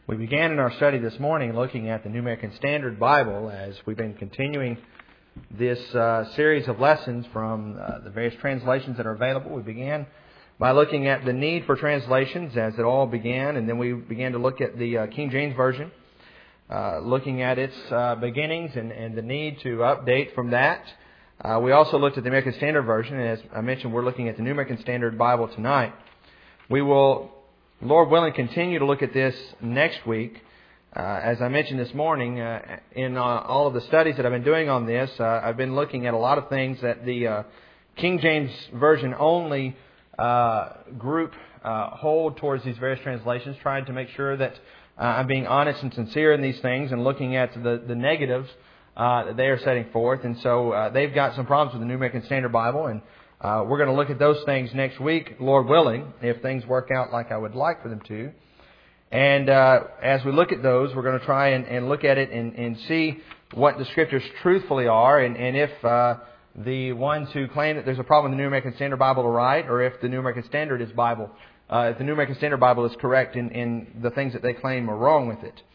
We began in our study this morning looking at the New American Standard Bible as we've been continuing this series of lessons from the various translations that are available. We began by looking at the need for translations as it all began, and then we began to look at the King James Version, looking at its beginnings and the need to update from that. We also looked at the American Standard Version, and as I mentioned, we're looking at the New American Standard Bible tonight. We will, Lord willing, continue to look at this next week. As I mentioned this morning, in all of the studies that I've been doing on this, I've been looking at a lot of things that the King James Version only group hold towards these various translations, trying to make sure that I'm being honest and sincere in these things and looking at the negatives that they are setting forth. And so they've got some problems with the New American Standard Bible, and we're going to look at those things next week, Lord willing, if things work out like I would like for them to. And as we look at those, we're going to try and look at it and see what the Scriptures truthfully are, and if the ones who claim that there's a problem with the New American Standard Bible are right, or if the New American Standard is Bible, if the New American Standard Bible is correct in the things that they claim are wrong with it.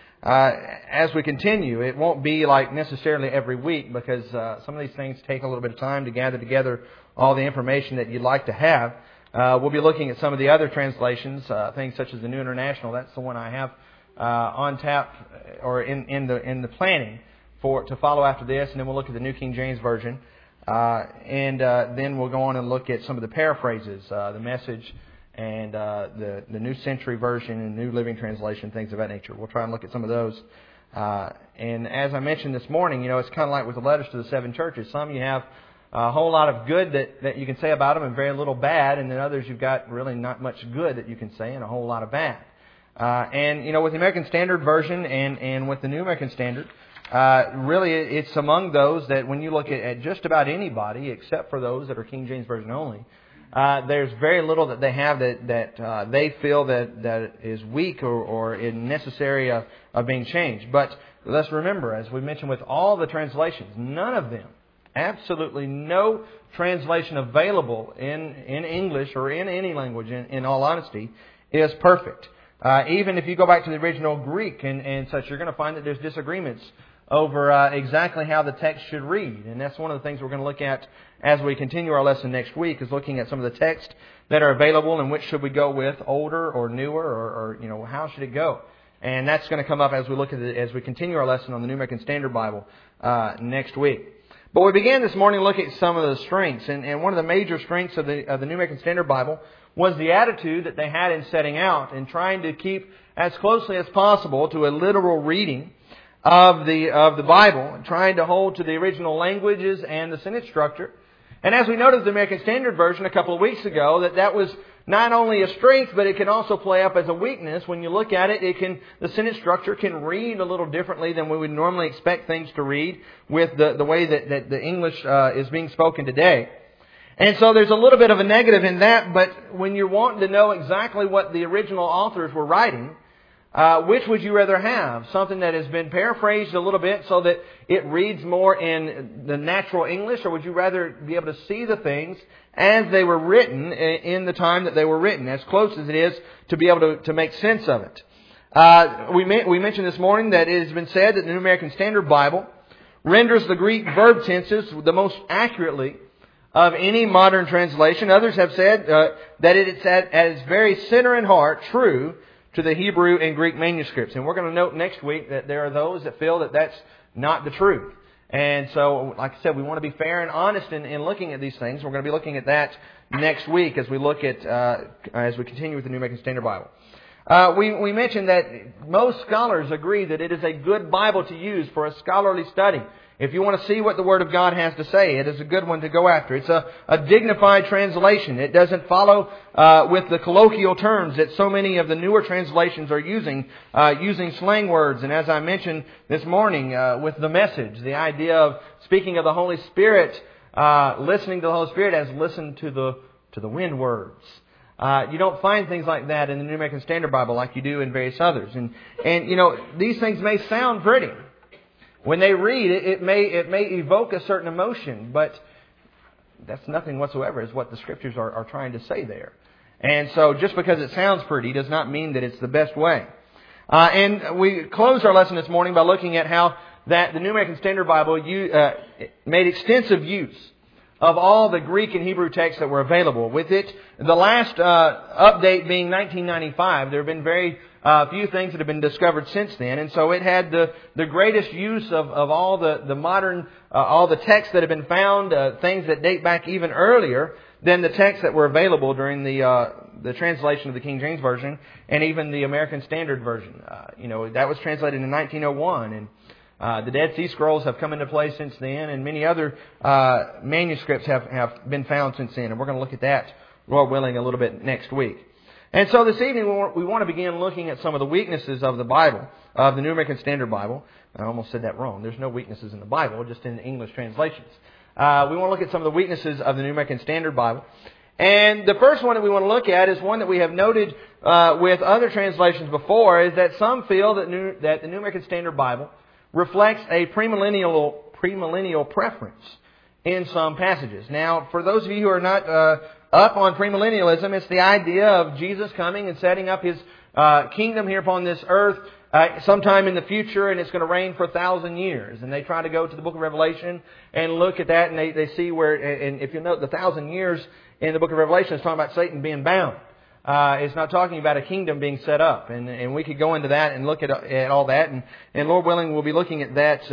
As we continue, it won't be like necessarily every week, because some of these things take a little bit of time to gather together all the information that you'd like to have. We'll be looking at some of the other translations, things such as the New International. That's the one I have on tap or in the planning to follow after this, and then we'll look at the New King James Version, and then we'll go on and look at some of the paraphrases, the Message and the New Century Version and New Living Translation, things of that nature. We'll try and look at some of those. And as I mentioned this morning, it's kind of like with the letters to the seven churches. Some you have a whole lot of good that you can say about them and very little bad, and then others you've got really not much good that you can say and a whole lot of bad. And with the American Standard Version and with the New American Standard, really it's among those that when you look at just about anybody, except for those that are King James Version only, there's very little that they have that they feel that is weak or necessary of being changed. But let's remember, as we mentioned with all the translations, none of them, absolutely no translation available in English or in any language, in all honesty, is perfect. Even if you go back to the original Greek and such, you're going to find that there's disagreements over exactly how the text should read. And that's one of the things we're going to look at as we continue our lesson next week, is looking at some of the text that are available and which should we go with, older or newer, or how should it go. And that's going to come up as we look at it, as we continue our lesson on the New American Standard Bible next week. But we began this morning looking at some of the strengths, and one of the major strengths of the New American Standard Bible was the attitude that they had in setting out and trying to keep as closely as possible to a literal reading of the Bible, and trying to hold to the original languages and the sentence structure. And as we noted the American Standard Version a couple of weeks ago, that was not only a strength, but it can also play up as a weakness. When you look at it, the sentence structure can read a little differently than we would normally expect things to read with the way that the English is being spoken today. And so there's a little bit of a negative in that, but when you're wanting to know exactly what the original authors were writing, which would you rather have? Something that has been paraphrased a little bit so that it reads more in the natural English, or would you rather be able to see the things as they were written in the time that they were written, as close as it is to be able to make sense of it? We mentioned this morning that it has been said that the New American Standard Bible renders the Greek verb tenses the most accurately of any modern translation. Others have said that it's at its very center and heart true to the Hebrew and Greek manuscripts. And we're going to note next week that there are those that feel that that's not the truth. And so, like I said, we want to be fair and honest in looking at these things. We're going to be looking at that next week as we look at as we continue with the New American Standard Bible. We mentioned that most scholars agree that it is a good Bible to use for a scholarly study. If you want to see what the Word of God has to say, it is a good one to go after. It's a dignified translation. It doesn't follow with the colloquial terms that so many of the newer translations are using slang words. And as I mentioned this morning with the Message, the idea of speaking of the Holy Spirit, listening to the Holy Spirit as listen to the wind words. You don't find things like that in the New American Standard Bible like you do in various others. And these things may sound pretty. When they read it, it may evoke a certain emotion, but that's nothing whatsoever is what the Scriptures are trying to say there. And so just because it sounds pretty does not mean that it's the best way. And we closed our lesson this morning by looking at how that the New American Standard Bible made extensive use of all the Greek and Hebrew texts that were available. With it, the last update being 1995, there have been very few things that have been discovered since then. And so it had the greatest use of all the modern, all the texts that have been found, things that date back even earlier than the texts that were available during the translation of the King James Version and even the American Standard Version. That was translated in 1901, and the Dead Sea Scrolls have come into play since then, and many other manuscripts have been found since then. And we're going to look at that, Lord willing, a little bit next week. And so this evening we want to begin looking at some of the weaknesses of the Bible, of the New American Standard Bible. I almost said that wrong. There's no weaknesses in the Bible, just in the English translations. We want to look at some of the weaknesses of the New American Standard Bible. And the first one that we want to look at is one that we have noted with other translations before, is that some feel that the New American Standard Bible reflects a premillennial preference in some passages. Now, for those of you who are not up on premillennialism, it's the idea of Jesus coming and setting up His kingdom here upon this earth sometime in the future, and it's going to reign for 1,000 years. And they try to go to the book of Revelation and look at that, and they see where, and if you note, the 1,000 years in the book of Revelation is talking about Satan being bound. It's not talking about a kingdom being set up. And we could go into that and look at all that. And Lord willing, we'll be looking at that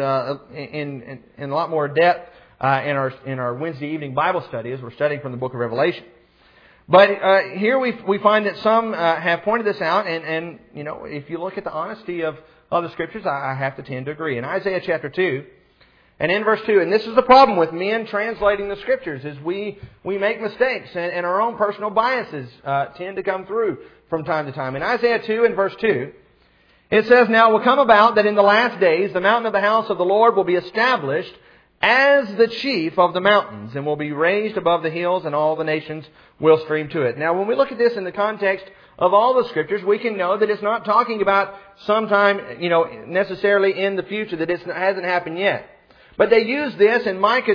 in a lot more depth in our Wednesday evening Bible study as we're studying from the book of Revelation. But here we find that some have pointed this out, and if you look at the honesty of the Scriptures, I have to tend to agree. In Isaiah chapter 2, and in verse 2, and this is the problem with men translating the Scriptures, is we make mistakes, and our own personal biases tend to come through from time to time. In Isaiah 2 and verse 2, it says, "Now it will come about that in the last days the mountain of the house of the Lord will be established as the chief of the mountains, and will be raised above the hills, and all the nations will stream to it." Now, when we look at this in the context of all the Scriptures, we can know that it's not talking about sometime, necessarily in the future, that it hasn't happened yet. But they use this in Micah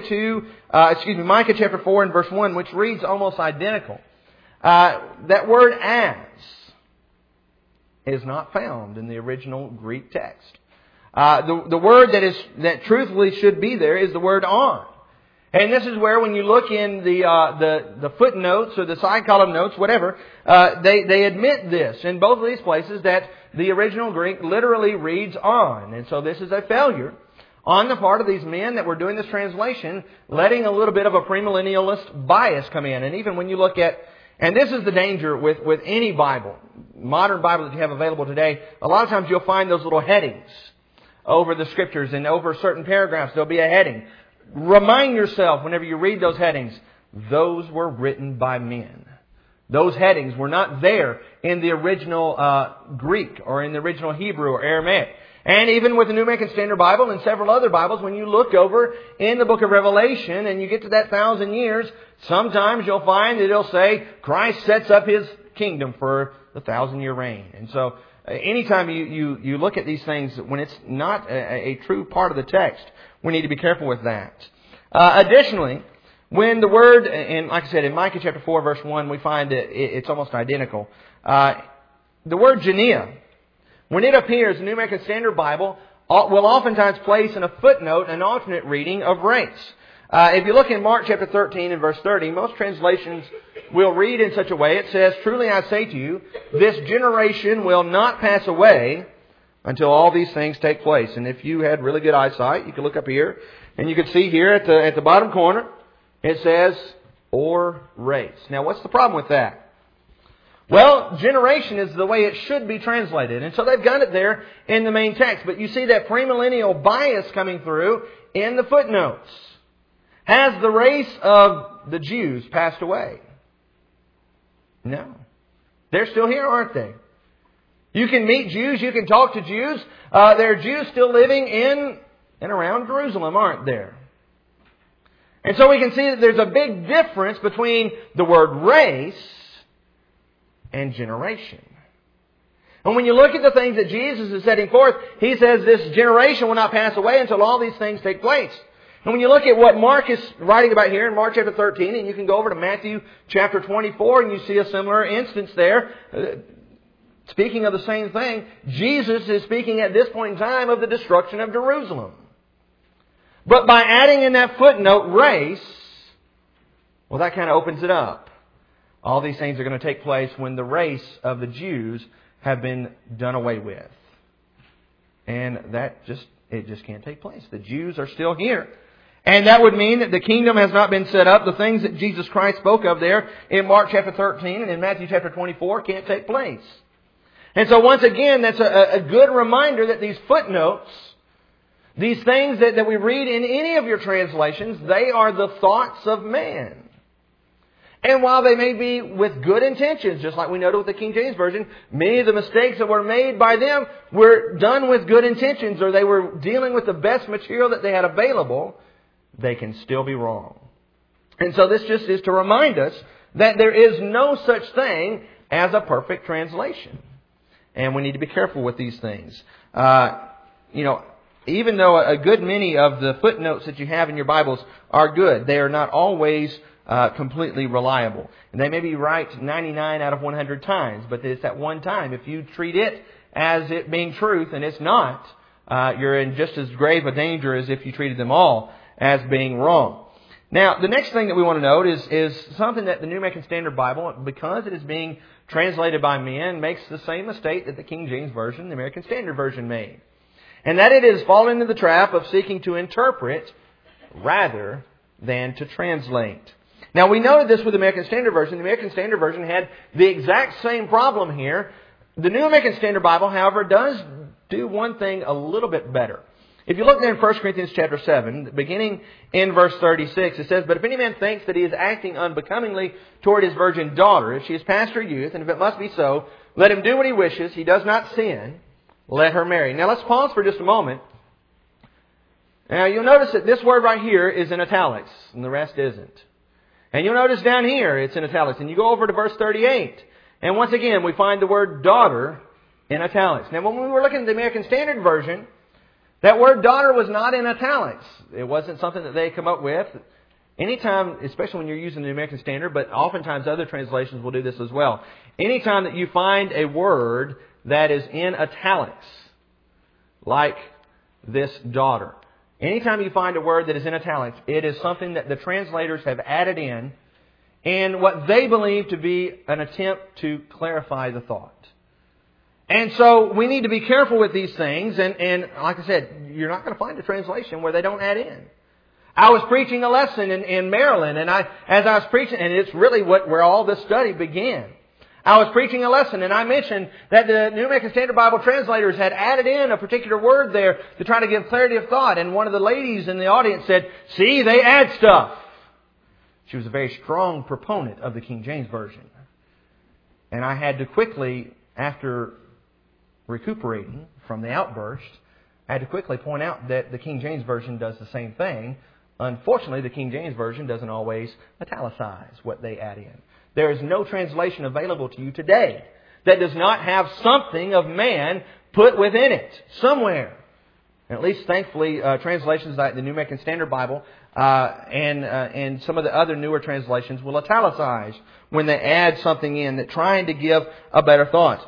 chapter 4 and verse 1, which reads almost identical. That word "as" is not found in the original Greek text. The word that truthfully should be there is the word "on." And this is where, when you look in the footnotes or the side column notes, whatever, they admit this in both of these places, that the original Greek literally reads "on." And so this is a failure on the part of these men that were doing this translation, letting a little bit of a premillennialist bias come in. And even when you look at, and this is the danger with any Bible, modern Bible that you have available today, a lot of times you'll find those little headings over the Scriptures, and over certain paragraphs there'll be a heading. Remind yourself whenever you read those headings, those were written by men. Those headings were not there in the original Greek or in the original Hebrew or Aramaic. And even with the New American Standard Bible and several other Bibles, when you look over in the book of Revelation and you get to that 1,000 years, sometimes you'll find that it'll say Christ sets up His kingdom for the 1,000-year reign. And so anytime you look at these things, when it's not a true part of the text, we need to be careful with that. Additionally, when the word, and like I said, in Micah chapter 4, verse 1, we find that it's almost identical. The word "genea," when it appears in the New American Standard Bible, will oftentimes place in a footnote an alternate reading of "race." If you look in Mark chapter 13 and verse 30, most translations will read in such a way. It says, "Truly I say to you, this generation will not pass away until all these things take place." And if you had really good eyesight, you could look up here, and you could see here at the bottom corner, it says, "or race." Now, what's the problem with that? Well, generation is the way it should be translated. And so they've got it there in the main text. But you see that premillennial bias coming through in the footnotes. Has the race of the Jews passed away? No. They're still here, aren't they? You can meet Jews. You can talk to Jews. There are Jews still living in and around Jerusalem, aren't there? And so we can see that there's a big difference between the word "race" and "generation." And when you look at the things that Jesus is setting forth, He says this generation will not pass away until all these things take place. And when you look at what Mark is writing about here in Mark chapter 13, and you can go over to Matthew chapter 24, and you see a similar instance there. speaking of the same thing, Jesus is speaking at this point in time of the destruction of Jerusalem. But by adding in that footnote, race, well, that kind of opens it up. All these things are going to take place when the race of the Jews have been done away with. And it just can't take place. The Jews are still here. And that would mean that the kingdom has not been set up. The things that Jesus Christ spoke of there in Mark chapter 13 and in Matthew chapter 24 can't take place. And so once again, that's a good reminder that these footnotes, these things that we read in any of your translations, they are the thoughts of man. And while they may be with good intentions, just like we noted with the King James Version, many of the mistakes that were made by them were done with good intentions, or they were dealing with the best material that they had available, they can still be wrong. And so this just is to remind us that there is no such thing as a perfect translation. And we need to be careful with these things. Even though a good many of the footnotes that you have in your Bibles are good, they are not always completely reliable. And they may be right 99 out of 100 times, but it's that one time. If you treat it as it being truth and it's not, you're in just as grave a danger as if you treated them all as being wrong. Now, the next thing that we want to note is something that the New American Standard Bible, because it is being translated by men, makes the same mistake that the King James Version, the American Standard Version, made. And that it is fallen into the trap of seeking to interpret rather than to translate. Now, we noted this with the American Standard Version. The American Standard Version had the exact same problem here. The New American Standard Bible, however, does do one thing a little bit better. If you look there in 1 Corinthians chapter 7, beginning in verse 36, it says, "But if any man thinks that he is acting unbecomingly toward his virgin daughter, if she is past her youth, and if it must be so, let him do what he wishes. He does not sin. Let her marry." Now let's pause for just a moment. Now you'll notice that this word right here is in italics, and the rest isn't. And you'll notice down here it's in italics. And you go over to verse 38, and once again we find the word daughter in italics. Now when we were looking at the American Standard Version, that word daughter was not in italics. It wasn't something that they come up with. Anytime, especially when you're using the American Standard, but oftentimes other translations will do this as well. Anytime that you find a word that is in italics, like this daughter, anytime you find a word that is in italics, it is something that the translators have added in what they believe to be an attempt to clarify the thought. And so we need to be careful with these things. And like I said, you're not going to find a translation where they don't add in. I was preaching a lesson in Maryland, and as I was preaching, and it's really where all this study began. I was preaching a lesson, and I mentioned that the New American Standard Bible translators had added in a particular word there to try to give clarity of thought. And one of the ladies in the audience said, "See, they add stuff." She was a very strong proponent of the King James Version. And I had to quickly, after recuperating from the outburst, I had to quickly point out that the King James Version does the same thing. Unfortunately, the King James Version doesn't always italicize what they add in. There is no translation available to you today that does not have something of man put within it somewhere. And at least, thankfully, translations like the New American Standard Bible and some of the other newer translations will italicize when they add something in that trying to give a better thought.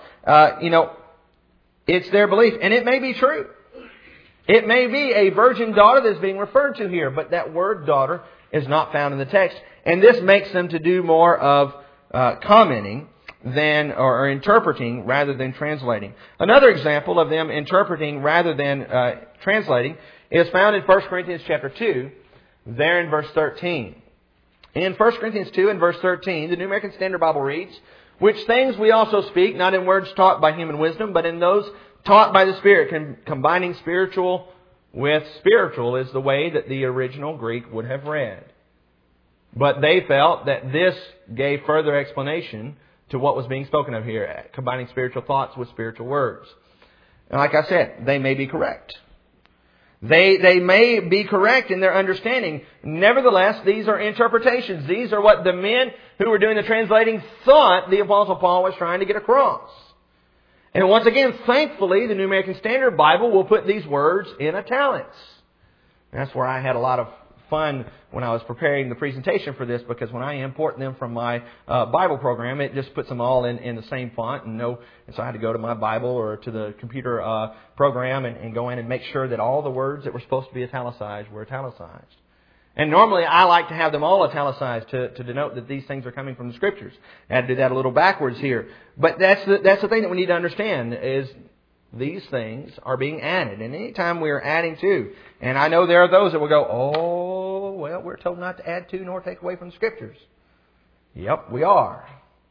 It's their belief, and it may be true. It may be a virgin daughter that's being referred to here, but that word daughter is not found in the text. And this makes them to do more of commenting than or interpreting rather than translating. Another example of them interpreting rather than translating is found in 1 Corinthians chapter 2, there in verse 13. In 1 Corinthians 2 and verse 13, the New American Standard Bible reads, "Which things we also speak, not in words taught by human wisdom, but in those taught by the Spirit," combining spiritual with spiritual is the way that the original Greek would have read. But they felt that this gave further explanation to what was being spoken of here, combining spiritual thoughts with spiritual words. And like I said, they may be correct. They may be correct in their understanding. Nevertheless, these are interpretations. These are what the men who were doing the translating thought the Apostle Paul was trying to get across. And once again, thankfully, the New American Standard Bible will put these words in italics. And that's where I had a lot of fun when I was preparing the presentation for this, because when I import them from my Bible program, it just puts them all in the same font, and so I had to go to my Bible or to the computer program and go in and make sure that all the words that were supposed to be italicized were italicized. And normally I like to have them all italicized to denote that these things are coming from the Scriptures. I had to do that a little backwards here. But that's the thing that we need to understand is these things are being added. And anytime we are adding to, and I know there are those that will go, oh, well, we're told not to add to nor take away from the Scriptures. Yep, we are.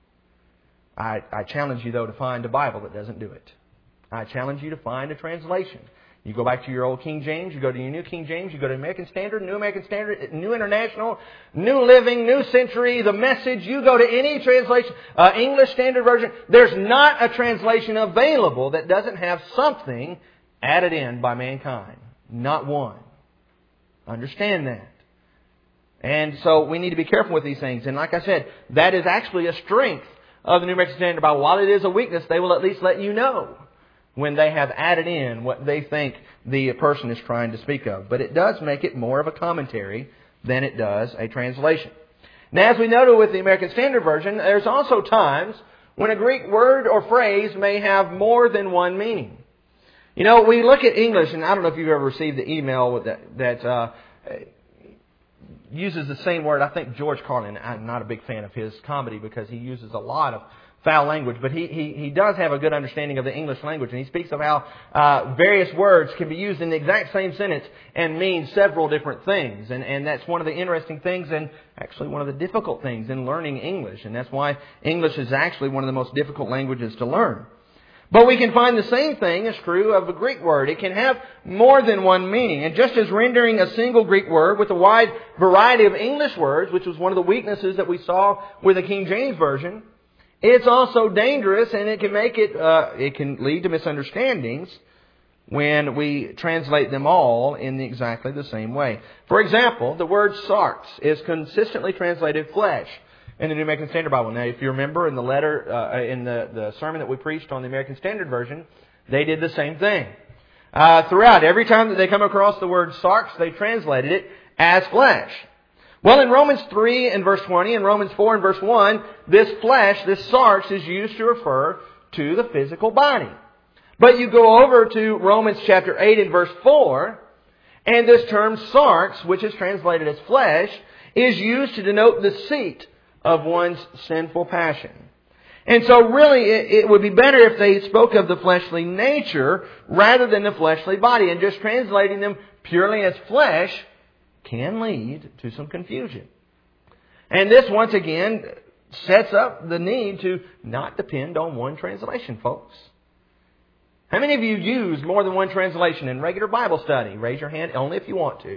I challenge you, though, to find a Bible that doesn't do it. I challenge you to find a translation. You go back to your old King James, you go to your New King James, you go to American Standard, New American Standard, New International, New Living, New Century, The Message. You go to any translation, English Standard Version. There's not a translation available that doesn't have something added in by mankind. Not one. Understand that. And so we need to be careful with these things. And like I said, that is actually a strength of the New American Standard Bible. While it is a weakness, they will at least let you know when they have added in what they think the person is trying to speak of. But it does make it more of a commentary than it does a translation. Now, as we noted with the American Standard Version, there's also times when a Greek word or phrase may have more than one meaning. You know, we look at English, and I don't know if you've ever received the email that uses the same word. I think George Carlin, I'm not a big fan of his comedy because he uses a lot of foul language, but he does have a good understanding of the English language, and he speaks of how various words can be used in the exact same sentence and mean several different things. And that's one of the interesting things, and actually one of the difficult things in learning English. And that's why English is actually one of the most difficult languages to learn. But we can find the same thing is true of a Greek word. It can have more than one meaning. And just as rendering a single Greek word with a wide variety of English words, which was one of the weaknesses that we saw with the King James Version, it's also dangerous, and it can lead to misunderstandings when we translate them all in exactly the same way. For example, the word sarx is consistently translated flesh in the New American Standard Bible. Now, if you remember in the letter, in the sermon that we preached on the American Standard Version, they did the same thing. Throughout, every time that they come across the word sarx, they translated it as flesh. Well, in Romans 3 and verse 20 and Romans 4 and verse 1, this flesh, this sarx, is used to refer to the physical body. But you go over to Romans chapter 8 and verse 4, and this term sarx, which is translated as flesh, is used to denote the seat of one's sinful passion. And so really it would be better if they spoke of the fleshly nature rather than the fleshly body. And just translating them purely as flesh can lead to some confusion. And this, once again, sets up the need to not depend on one translation, folks. How many of you use more than one translation in regular Bible study? Raise your hand only if you want to.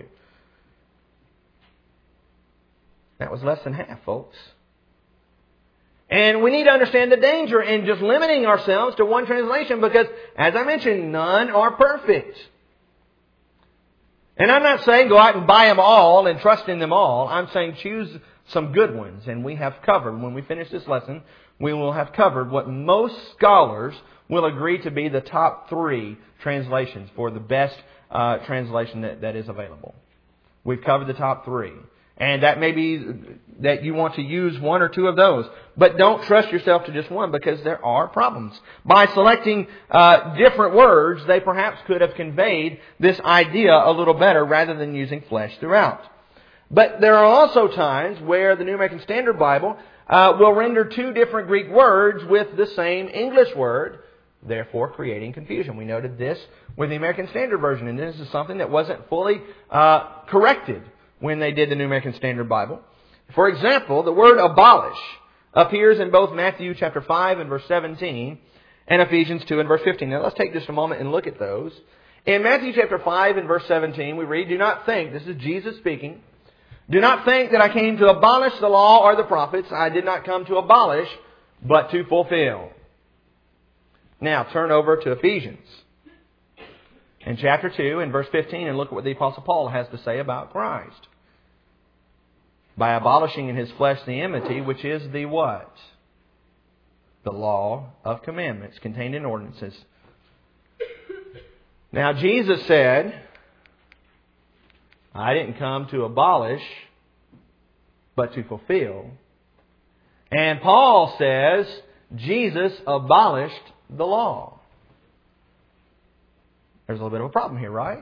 That was less than half, folks. And we need to understand the danger in just limiting ourselves to one translation because, as I mentioned, none are perfect. And I'm not saying go out and buy them all and trust in them all. I'm saying choose some good ones. And we have covered, when we finish this lesson, we will have covered what most scholars will agree to be the top 3 translations for the best translation that is available. We've covered the top 3. And that may be that you want to use one or two of those. But don't trust yourself to just one because there are problems. By selecting different words, they perhaps could have conveyed this idea a little better rather than using flesh throughout. But there are also times where the New American Standard Bible will render 2 different Greek words with the same English word, therefore creating confusion. We noted this with the American Standard Version, and this is something that wasn't fully corrected when they did the New American Standard Bible. For example, the word abolish appears in both Matthew chapter 5 and verse 17 and Ephesians 2 and verse 15. Now let's take just a moment and look at those. In Matthew chapter 5 and verse 17 we read, "Do not think," this is Jesus speaking, "do not think that I came to abolish the law or the prophets. I did not come to abolish, but to fulfill." Now turn over to Ephesians in chapter 2 and verse 15 and look at what the Apostle Paul has to say about Christ. By abolishing in His flesh the enmity, which is the what? The law of commandments contained in ordinances. Now Jesus said, I didn't come to abolish, but to fulfill. And Paul says Jesus abolished the law. There's a little bit of a problem here, right?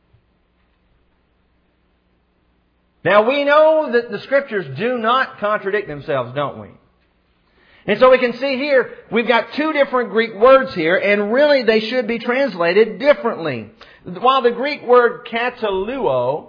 Now we know that the Scriptures do not contradict themselves, don't we? And so we can see here, we've got two different Greek words here, and really they should be translated differently. While the Greek word kataluo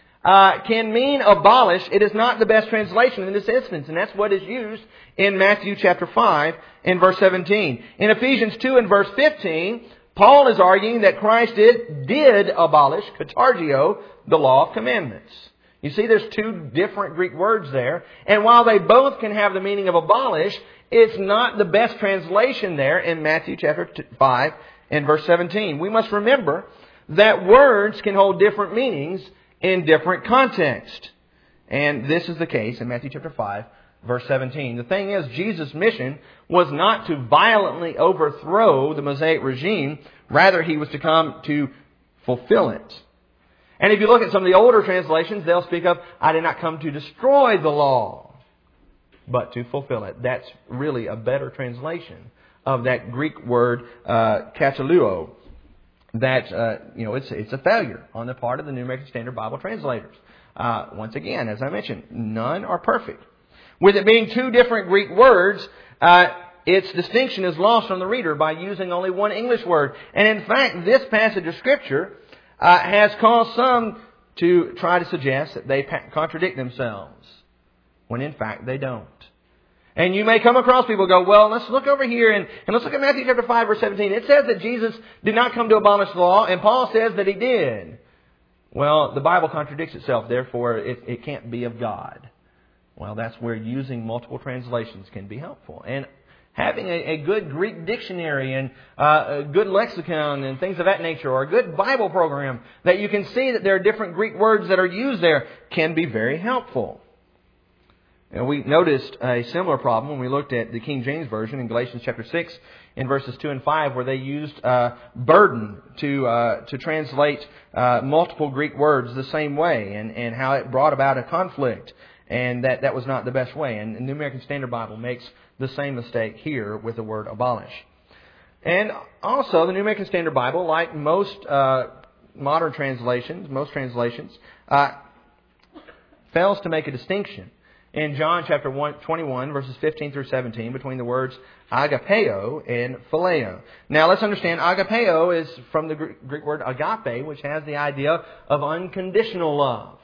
can mean abolish, it is not the best translation in this instance, and that's what is used in Matthew chapter 5 and verse 17. In Ephesians 2 and verse 15, Paul is arguing that Christ did abolish, katargio, the law of commandments. You see, there's two different Greek words there, and while they both can have the meaning of abolish, it's not the best translation there in Matthew chapter 5 and verse 17. We must remember that words can hold different meanings in different contexts. And this is the case in Matthew chapter 5, verse 17. The thing is, Jesus' mission was not to violently overthrow the Mosaic regime. Rather, He was to come to fulfill it. And if you look at some of the older translations, they'll speak of, I did not come to destroy the law, but to fulfill it. That's really a better translation of that Greek word, kataluo. That, it's a failure on the part of the New American Standard Bible translators. Once again, as I mentioned, none are perfect. With it being two different Greek words, its distinction is lost on the reader by using only one English word. And in fact, this passage of Scripture has caused some to try to suggest that they contradict themselves, when in fact they don't. And you may come across people who go, well, let's look over here and let's look at Matthew chapter 5 verse 17. It says that Jesus did not come to abolish the law, and Paul says that He did. Well, the Bible contradicts itself, therefore it can't be of God. Well, that's where using multiple translations can be helpful. And having a good Greek dictionary and a good lexicon and things of that nature, or a good Bible program that you can see that there are different Greek words that are used there, can be very helpful. And we noticed a similar problem when we looked at the King James Version in Galatians chapter 6 in verses 2 and 5, where they used burden to translate multiple Greek words the same way, and how it brought about a conflict, and that was not the best way. And the New American Standard Bible makes the same mistake here with the word abolish. And also, the New American Standard Bible, like most modern translations, fails to make a distinction in John chapter 21, verses 15 through 17, between the words agapeo and phileo. Now, let's understand, agapeo is from the Greek word agape, which has the idea of unconditional love.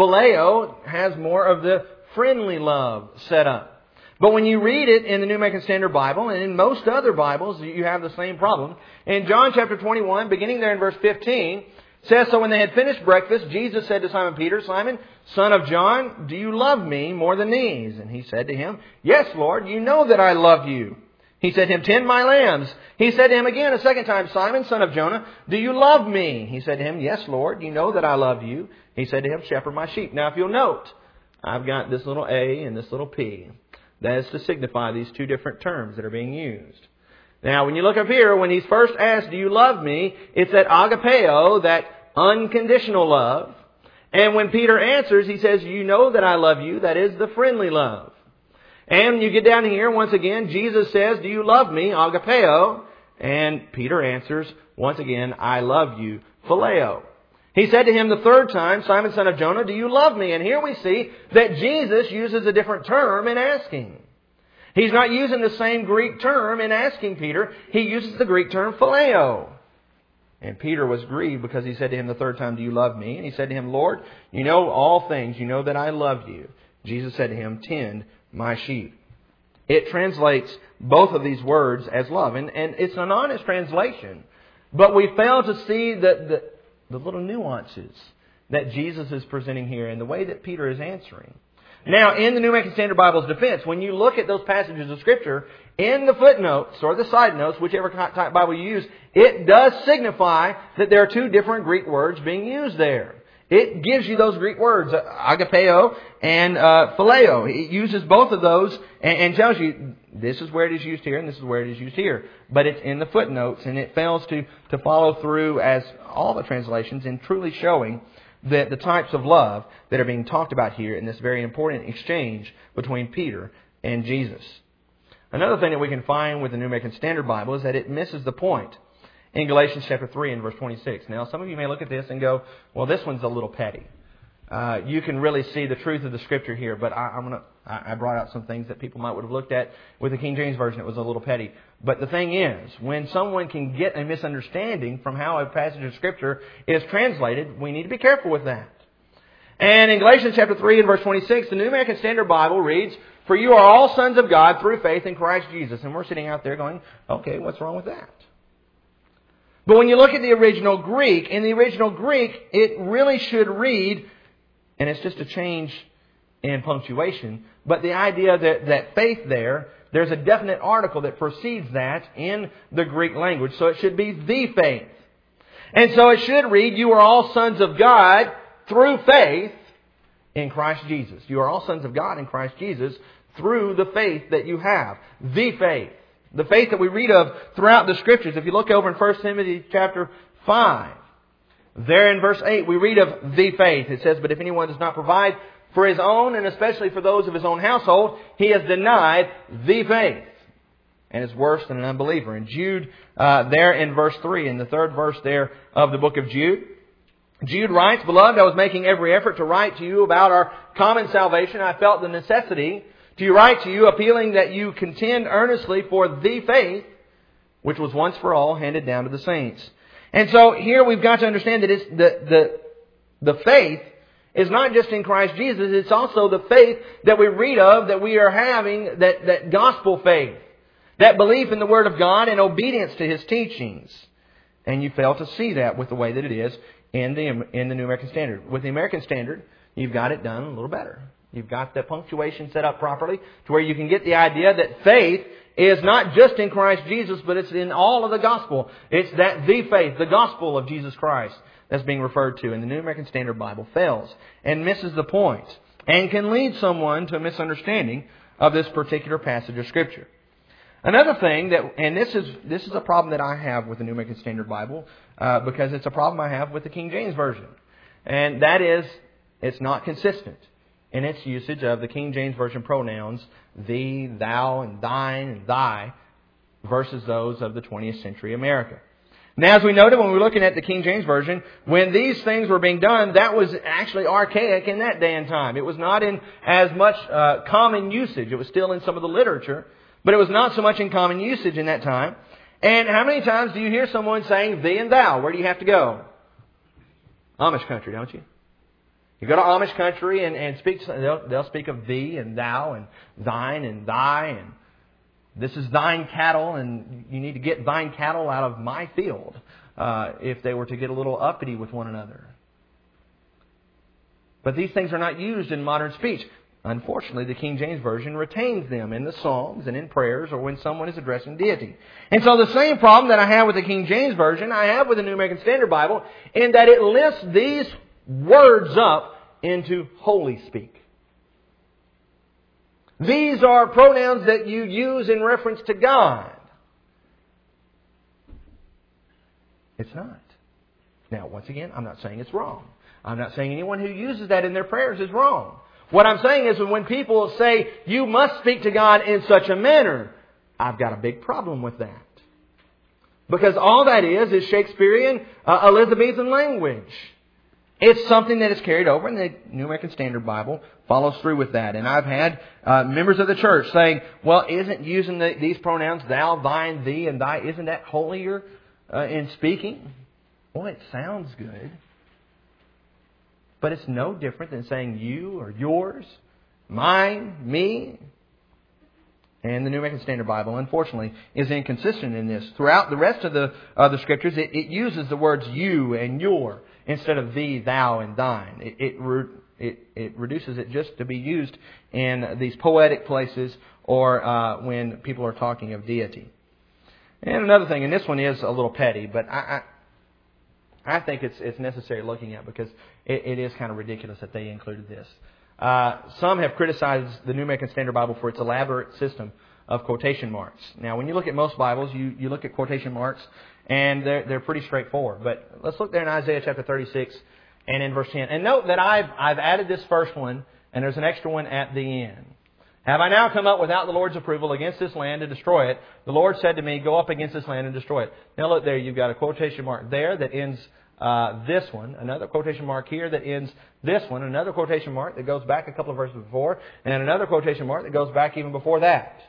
Phileo has more of the friendly love set up. But when you read it in the New American Standard Bible, and in most other Bibles, you have the same problem. In John chapter 21, beginning there in verse 15, says, so when they had finished breakfast, Jesus said to Simon Peter, Simon, son of John, do you love me more than these? And he said to him, yes, Lord, you know that I love you. He said to him, tend my lambs. He said to him again a second time, Simon, son of Jonah, do you love me? He said to him, yes, Lord, you know that I love you. He said to him, shepherd my sheep. Now, if you'll note, I've got this little A and this little P. That is to signify these two different terms that are being used. Now, when you look up here, when he's first asked, do you love me? It's that agapeo, that unconditional love. And when Peter answers, he says, you know that I love you. That is the friendly love. And when you get down here, once again, Jesus says, do you love me? Agapeo. And Peter answers, once again, I love you. Phileo. He said to him the third time, Simon, son of Jonah, do you love me? And here we see that Jesus uses a different term in asking. He's not using the same Greek term in asking Peter. He uses the Greek term phileo. And Peter was grieved because he said to him the third time, do you love me? And he said to him, Lord, you know all things. You know that I love you. Jesus said to him, tend my sheep. It translates both of these words as love. And it's an honest translation. But we fail to see the little nuances that Jesus is presenting here and the way that Peter is answering. Now, in the New American Standard Bible's defense, when you look at those passages of Scripture, in the footnotes or the side notes, whichever type Bible you use, it does signify that there are two different Greek words being used there. It gives you those Greek words, agapeo and phileo. It uses both of those and tells you this is where it is used here and this is where it is used here. But it's in the footnotes, and it fails to follow through, as all the translations, in truly showing the types of love that are being talked about here in this very important exchange between Peter and Jesus. Another thing that we can find with the New American Standard Bible is that it misses the point in Galatians chapter 3 and verse 26. Now, some of you may look at this and go, well, this one's a little petty. You can really see the truth of the Scripture here, but I brought out some things that people might would have looked at with the King James Version. It was a little petty. But the thing is, when someone can get a misunderstanding from how a passage of Scripture is translated, we need to be careful with that. And in Galatians chapter 3 and verse 26, the New American Standard Bible reads, "For you are all sons of God through faith in Christ Jesus." And we're sitting out there going, okay, what's wrong with that? But when you look at the original Greek, in the original Greek, it really should read, and it's just a change in punctuation, but the idea that faith there's a definite article that precedes that in the Greek language, so it should be the faith. And so it should read, "You are all sons of God through faith in Christ Jesus." You are all sons of God in Christ Jesus through the faith that you have. The faith. The faith that we read of throughout the Scriptures. If you look over in 1 Timothy chapter 5, there in verse 8, we read of the faith. It says, "But if anyone does not provide for his own, and especially for those of his own household, he has denied the faith and is worse than an unbeliever." And Jude, there in verse 3, in the third verse there of the book of Jude, Jude writes, "Beloved, I was making every effort to write to you about our common salvation. I felt the necessity to write to you, appealing that you contend earnestly for the faith, which was once for all handed down to the saints." And so here we've got to understand that it's the faith is not just in Christ Jesus, it's also the faith that we read of, that we are having, that gospel faith, that belief in the Word of God and obedience to His teachings. And you fail to see that with the way that it is in the New American Standard. With the American Standard, you've got it done a little better. You've got the punctuation set up properly to where you can get the idea that faith is not just in Christ Jesus, but it's in all of the gospel. It's that the faith, the gospel of Jesus Christ, that's being referred to. And the New American Standard Bible fails and misses the point and can lead someone to a misunderstanding of this particular passage of Scripture. Another thing and this is a problem that I have with the New American Standard Bible, because it's a problem I have with the King James Version. And that is, it's not consistent in its usage of the King James Version pronouns, thee, thou, and thine, and thy, versus those of the 20th century America. Now, as we noted when we were looking at the King James Version, when these things were being done, that was actually archaic in that day and time. It was not in as much common usage. It was still in some of the literature, but it was not so much in common usage in that time. And how many times do you hear someone saying thee and thou? Where do you have to go? Amish country, don't you? You go to Amish country and speak. They'll speak of thee and thou and thine and thy, and this is thine cattle, and you need to get thine cattle out of my field, if they were to get a little uppity with one another. But these things are not used in modern speech. Unfortunately, the King James Version retains them in the Psalms and in prayers or when someone is addressing deity. And so the same problem that I have with the King James Version, I have with the New American Standard Bible, in that it lifts these words up into holy speak. These are pronouns that you use in reference to God. It's not. Now, once again, I'm not saying it's wrong. I'm not saying anyone who uses that in their prayers is wrong. What I'm saying is when people say, you must speak to God in such a manner, I've got a big problem with that. Because all that is Shakespearean, Elizabethan language. It's something that is carried over, and the New American Standard Bible follows through with that. And I've had members of the church saying, well, isn't using these pronouns, thou, thine, thee, and thy, isn't that holier in speaking? Well, it sounds good. But it's no different than saying you or yours, mine, me. And the New American Standard Bible, unfortunately, is inconsistent in this. Throughout the rest of the Scriptures, it uses the words you and your instead of thee, thou, and thine. It reduces it just to be used in these poetic places or when people are talking of deity. And another thing, and this one is a little petty, but I think it's necessary looking at because it is kind of ridiculous that they included this. Some have criticized the New American Standard Bible for its elaborate system of quotation marks. Now, when you look at most Bibles, you look at quotation marks, and they're pretty straightforward. But let's look there in Isaiah chapter 36 and in verse 10. And note that I've added this first one, and there's an extra one at the end. Have I now come up without the Lord's approval against this land to destroy it? The Lord said to me, go up against this land and destroy it. Now look there, you've got a quotation mark there that ends this one, another quotation mark here that ends this one, another quotation mark that goes back a couple of verses before, and another quotation mark that goes back even before that.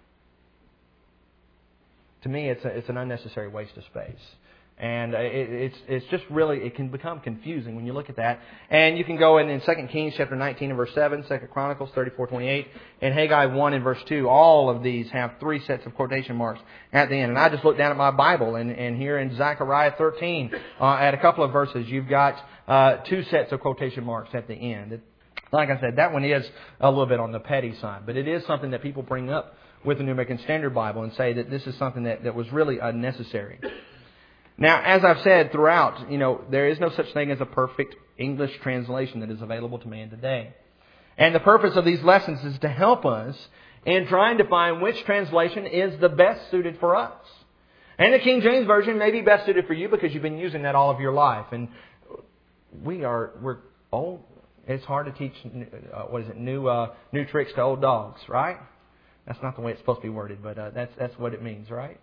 To me, it's an unnecessary waste of space. And it's just really, it can become confusing when you look at that. And you can go in 2 Kings chapter 19 and verse 7, 2 Chronicles 34:28, and Haggai 1 and verse 2. All of these have 3 sets of quotation marks at the end. And I just looked down at my Bible, and here in Zechariah 13, at a couple of verses, you've got 2 sets of quotation marks at the end. Like I said, that one is a little bit on the petty side, but it is something that people bring up with the New American Standard Bible and say that this is something that was really unnecessary. Now, as I've said throughout, there is no such thing as a perfect English translation that is available to man today. And the purpose of these lessons is to help us in trying to find which translation is the best suited for us. And the King James Version may be best suited for you because you've been using that all of your life. And we're old. It's hard to teach, new tricks to old dogs, right? That's not the way it's supposed to be worded, but that's what it means, right?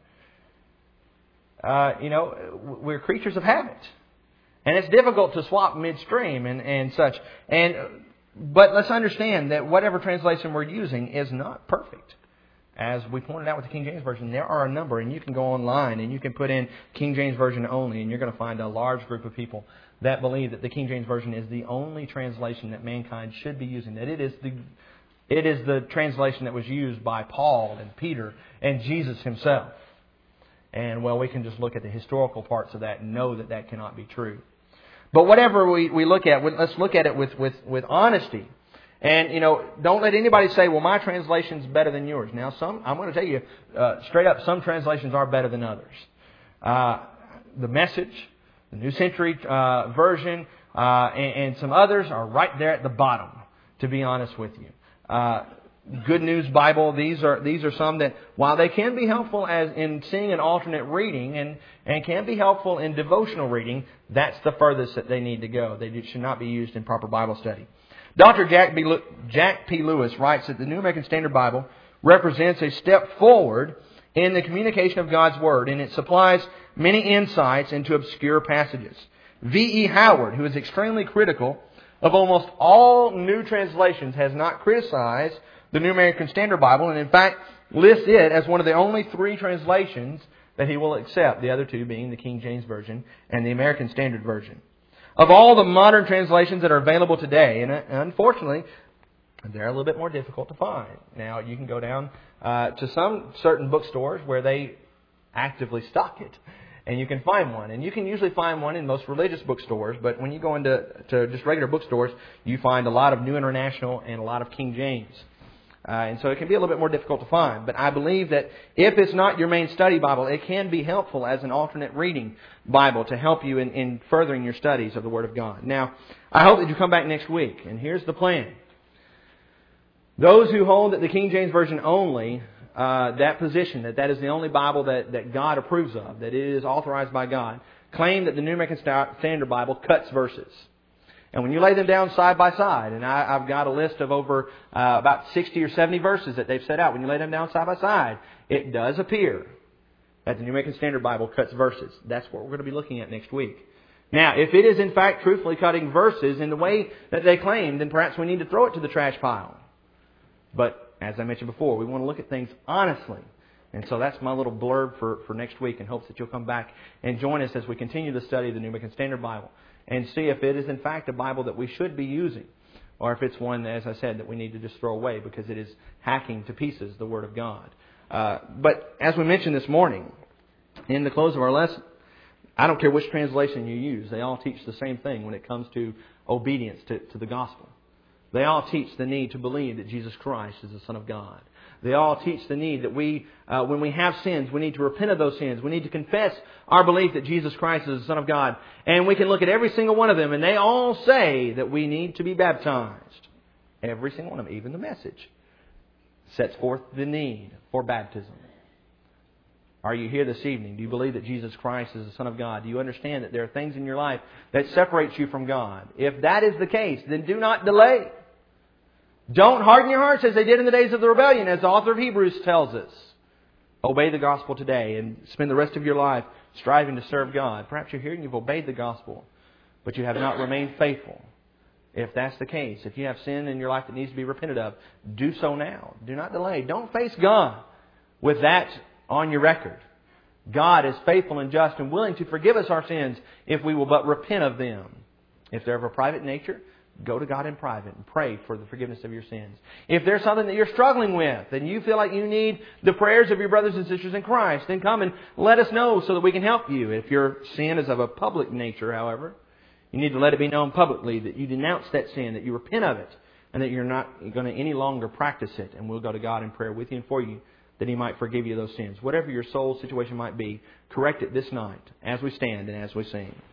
We're creatures of habit. And it's difficult to swap midstream and such. But let's understand that whatever translation we're using is not perfect. As we pointed out with the King James Version, there are a number, and you can go online and you can put in King James Version only, and you're going to find a large group of people that believe that the King James Version is the only translation that mankind should be using, that it is the translation that was used by Paul and Peter and Jesus himself. And, we can just look at the historical parts of that and know that that cannot be true. But whatever we look at, let's look at it with honesty. And, don't let anybody say, well, my translation's better than yours. Now, I'm going to tell you straight up, some translations are better than others. The Message, the New Century Version, and some others are right there at the bottom, to be honest with you. Good News Bible, these are some that, while they can be helpful as in seeing an alternate reading and can be helpful in devotional reading, that's the furthest that they need to go. They should not be used in proper Bible study. Dr. Jack P. Lewis writes that the New American Standard Bible represents a step forward in the communication of God's Word, and it supplies many insights into obscure passages. V.E. Howard, who is extremely critical of almost all new translations, has not criticized the New American Standard Bible, and in fact lists it as one of the only 3 translations that he will accept, the other 2 being the King James Version and the American Standard Version. Of all the modern translations that are available today, and unfortunately, they're a little bit more difficult to find. Now, you can go down to some certain bookstores where they actively stock it, and you can find one. And you can usually find one in most religious bookstores, but when you go into just regular bookstores, you find a lot of New International and a lot of King James. And so it can be a little bit more difficult to find. But I believe that if it's not your main study Bible, it can be helpful as an alternate reading Bible to help you in furthering your studies of the Word of God. Now, I hope that you come back next week. And here's the plan. Those who hold that the King James Version only, that position, that is the only Bible that God approves of, that it is authorized by God, claim that the New American Standard Bible cuts verses. And when you lay them down side by side, and I've got a list of over about 60 or 70 verses that they've set out. When you lay them down side by side, it does appear that the New American Standard Bible cuts verses. That's what we're going to be looking at next week. Now, if it is in fact truthfully cutting verses in the way that they claim, then perhaps we need to throw it to the trash pile. But, as I mentioned before, we want to look at things honestly. And so that's my little blurb for next week, in hopes that you'll come back and join us as we continue the study of the New American Standard Bible and see if it is in fact a Bible that we should be using, or if it's one, as I said, that we need to just throw away because it is hacking to pieces the Word of God. But as we mentioned this morning, in the close of our lesson, I don't care which translation you use, they all teach the same thing when it comes to obedience to the gospel. They all teach the need to believe that Jesus Christ is the Son of God. They all teach the need that we, when we have sins, we need to repent of those sins. We need to confess our belief that Jesus Christ is the Son of God. And we can look at every single one of them, and they all say that we need to be baptized. Every single one of them, even the Message, sets forth the need for baptism. Are you here this evening? Do you believe that Jesus Christ is the Son of God? Do you understand that there are things in your life that separates you from God? If that is the case, then do not delay. Don't harden your hearts as they did in the days of the rebellion, as the author of Hebrews tells us. Obey the gospel today and spend the rest of your life striving to serve God. Perhaps you're here and you've obeyed the gospel, but you have not remained faithful. If that's the case, if you have sin in your life that needs to be repented of, do so now. Do not delay. Don't face God with that on your record. God is faithful and just and willing to forgive us our sins if we will but repent of them. If they're of a private nature, go to God in private and pray for the forgiveness of your sins. If there's something that you're struggling with and you feel like you need the prayers of your brothers and sisters in Christ, then come and let us know so that we can help you. If your sin is of a public nature, however, you need to let it be known publicly that you denounce that sin, that you repent of it, and that you're not going to any longer practice it. And we'll go to God in prayer with you and for you that He might forgive you those sins. Whatever your soul situation might be, correct it this night as we stand and as we sing.